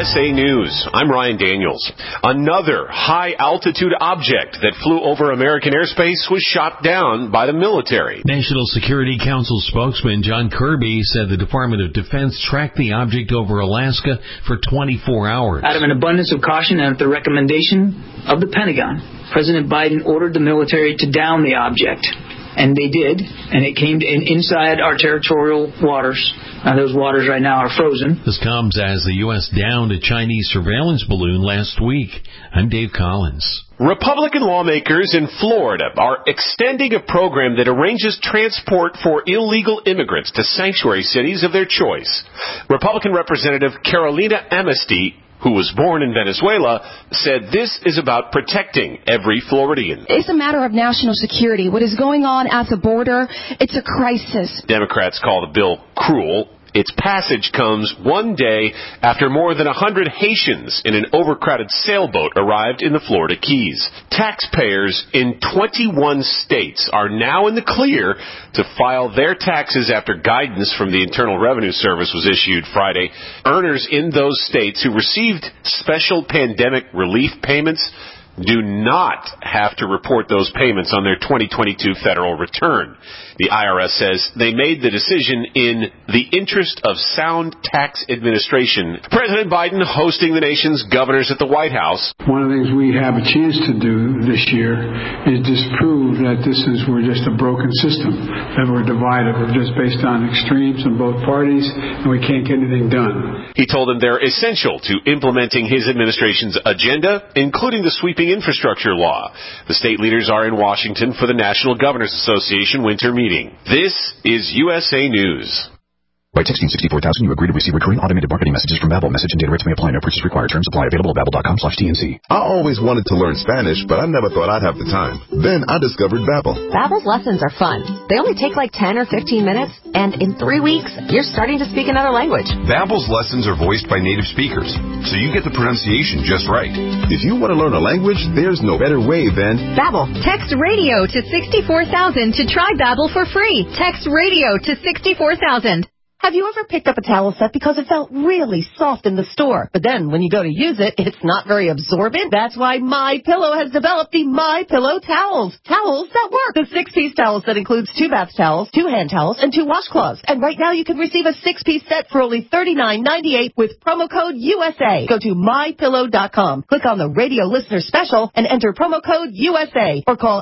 USA News. I'm Ryan Daniels. Another high-altitude object that flew over American airspace was shot down by the military. National Security Council spokesman John Kirby said the Department of Defense tracked the object over Alaska for 24 hours. Out of an abundance of caution and at the recommendation of the Pentagon, President Biden ordered the military to down the object. And they did, and it came inside our territorial waters. Those waters right now are frozen. This comes as the U.S. downed a Chinese surveillance balloon last week. I'm Dave Collins. Republican lawmakers in Florida are extending a program that arranges transport for illegal immigrants to sanctuary cities of their choice. Republican Representative Carolina Amnesty, who was born in Venezuela, said this is about protecting every Floridian. It's a matter of national security. What is going on at the border, it's a crisis. Democrats call the bill cruel. Its passage comes one day after more than 100 Haitians in an overcrowded sailboat arrived in the Florida Keys. Taxpayers in 21 states are now in the clear to file their taxes after guidance from the Internal Revenue Service was issued Friday. Earners in those states who received special pandemic relief payments do not have to report those payments on their 2022 federal return. The IRS says they made the decision in the interest of sound tax administration. President Biden hosting the nation's governors at the White House. One of the things we have a chance to do this year is disprove that we're just a broken system, that we're divided. We're just based on extremes in both parties, and we can't get anything done. He told them they're essential to implementing his administration's agenda, including the sweeping infrastructure law. The state leaders are in Washington for the National Governors Association winter meeting. This is USA News. By texting 64,000, you agree to receive recurring automated marketing messages from Babbel. Message and data rates may apply. No purchase required. Terms apply. Available at Babbel.com/TNC. I always wanted to learn Spanish, but I never thought I'd have the time. Then I discovered Babbel. Babbel's lessons are fun. They only take like 10 or 15 minutes, and in 3 weeks, you're starting to speak another language. Babbel's lessons are voiced by native speakers, so you get the pronunciation just right. If you want to learn a language, there's no better way than Babbel. Text radio to 64,000 to try Babbel for free. Text radio to 64,000. Have you ever picked up a towel set because it felt really soft in the store, but then when you go to use it, it's not very absorbent? That's why MyPillow has developed the MyPillow towels. Towels that work. The 6-piece towel set includes 2 bath towels, 2 hand towels, and 2 washcloths. And right now you can receive a 6-piece set for only $39.98 with promo code USA. Go to MyPillow.com, click on the radio listener special, and enter promo code USA, or call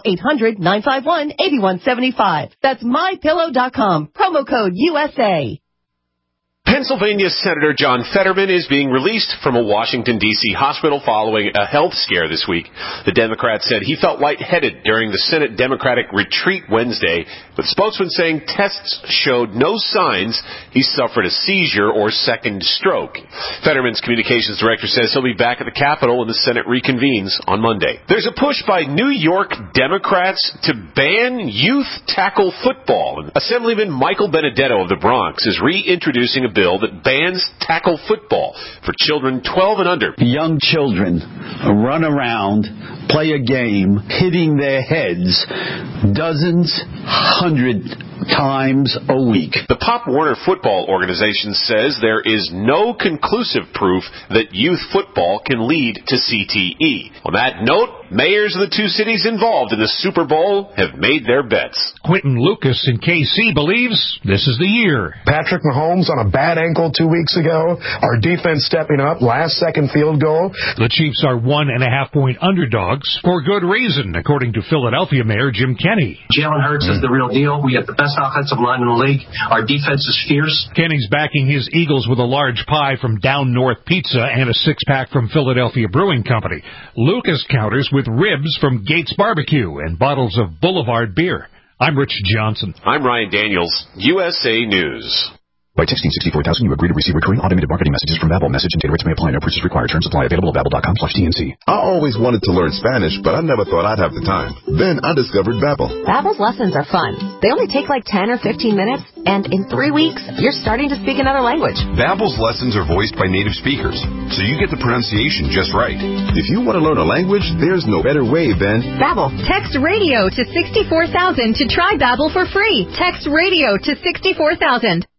800-951-8175. That's MyPillow.com, promo code USA. Pennsylvania Senator John Fetterman is being released from a Washington, D.C. hospital following a health scare this week. The Democrat said he felt lightheaded during the Senate Democratic retreat Wednesday, with spokesman saying tests showed no signs he suffered a seizure or second stroke. Fetterman's communications director says he'll be back at the Capitol when the Senate reconvenes on Monday. There's a push by New York Democrats to ban youth tackle football. Assemblyman Michael Benedetto of the Bronx is reintroducing a bill that bans tackle football for children 12 and under. Young children run around, play a game, hitting their heads dozens, 100 times a week. The Pop Warner Football Organization says there is no conclusive proof that youth football can lead to CTE. On that note, mayors of the 2 cities involved in the Super Bowl have made their bets. Quentin Lucas in KC believes this is the year. Patrick Mahomes on a bad ankle 2 weeks ago. Our defense stepping up. Last-second field goal. The Chiefs are 1.5-point underdogs for good reason, according to Philadelphia Mayor Jim Kenney. Jalen Hurts is the real deal. We have the best offensive line in the league. Our defense is fierce. Kenney's backing his Eagles with a large pie from Down North Pizza and a 6-pack from Philadelphia Brewing Company. Lucas counters with ribs from Gates Barbecue and bottles of Boulevard beer. I'm Rich Johnson. I'm Ryan Daniels, USA News. By texting 64,000, you agree to receive recurring automated marketing messages from Babbel. Message and data rates may apply. No purchase required. Terms apply. Available at Babbel.com/TNC. I always wanted to learn Spanish, but I never thought I'd have the time. Then I discovered Babbel. Babbel's lessons are fun. They only take like 10 or 15 minutes, and in 3 weeks, you're starting to speak another language. Babbel's lessons are voiced by native speakers, so you get the pronunciation just right. If you want to learn a language, there's no better way than Babbel. Text radio to 64,000 to try Babbel for free. Text radio to 64,000.